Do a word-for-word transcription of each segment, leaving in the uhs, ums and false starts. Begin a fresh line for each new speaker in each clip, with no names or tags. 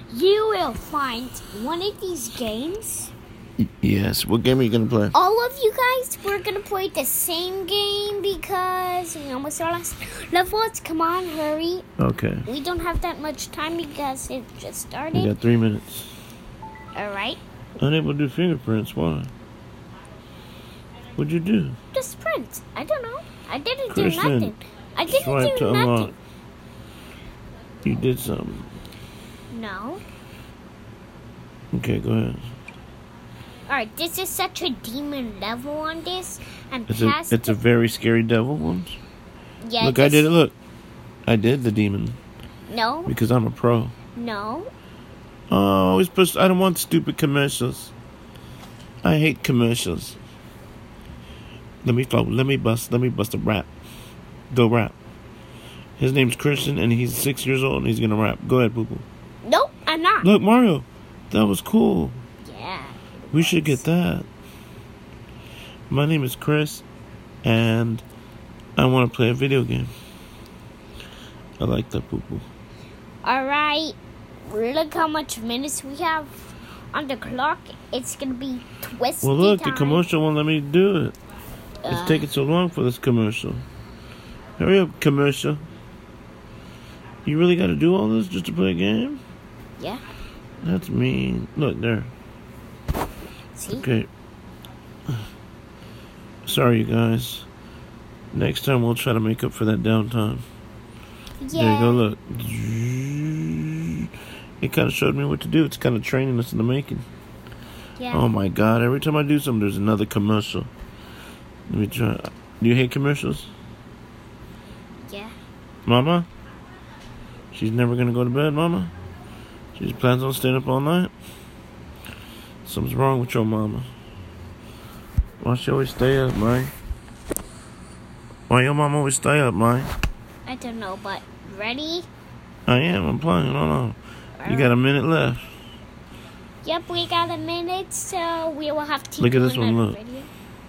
you will find one of these games.
Y- yes. What game are you going to play?
All of you guys, we're going to play the same game because we almost our last levels. Come on, hurry.
Okay.
We don't have that much time because it just started.
You got three minutes.
All right.
Unable to do fingerprints. Why? What'd you do?
Just print. I don't know. I didn't
Christian,
do nothing. I didn't
swipe
do
to
nothing.
unlock. You did something.
No.
Okay, go ahead.
Alright, this is such a demon level on this. And
It's a,
past
it's a very scary devil one.
yeah,
Look, I
this-
did it. Look. I did the demon.
No,
Because I'm a pro.
no.
Oh, I always push. I don't want stupid commercials. I hate commercials. Let me flow. Let me bust. Let me bust a rap. Go rap. His name's Christian, and he's six years old, and he's gonna rap. Go ahead, Poo Poo.
Nope, I'm not.
Look, Mario. That was cool.
Yeah.
We should get that. My name is Chris, and I want to play a video game. I like that, Poo Poo.
Alright, look how much minutes we have on the clock. It's gonna be twisty
Well, look,
time.
the commercial won't let me do it.
Uh,
It's taking so long for this commercial. Hurry up, commercial. You really got to do all this just to play a game?
Yeah.
That's mean. Look, there.
See?
Okay. Sorry, you guys. Next time we'll try to make up for that downtime.
Yeah.
There you go, look. It kind of showed me what to do. It's kind of training us in the making.
Yeah.
Oh my God, every time I do something, there's another commercial. Let me try. Do you hate commercials?
Yeah.
Mama? She's never gonna go to bed, Mama? She just plans on staying up all night? Something's wrong with your mama. Why she always stay up, Mike? Why your mama always stay up, Mike?
I don't know, but ready?
I am, I'm playing, hold on. You got a minute left.
Yep, we got a minute, so we will have to
Look at
do
this one,
another
look.
video.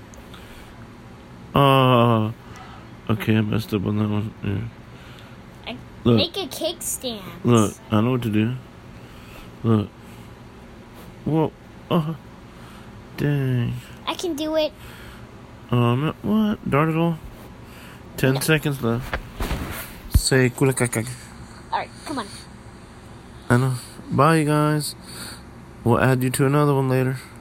Oh, okay, I messed up on that one. Yeah.
I
Look.
Make a kickstand.
Look, I know what to do. Look. Whoa. Oh. Dang.
I can do it.
Um, what? Dart it all? Ten
No.
seconds left. Say kulakakak.
Alright, come on.
I know. Bye, you guys. We'll add you to another one later.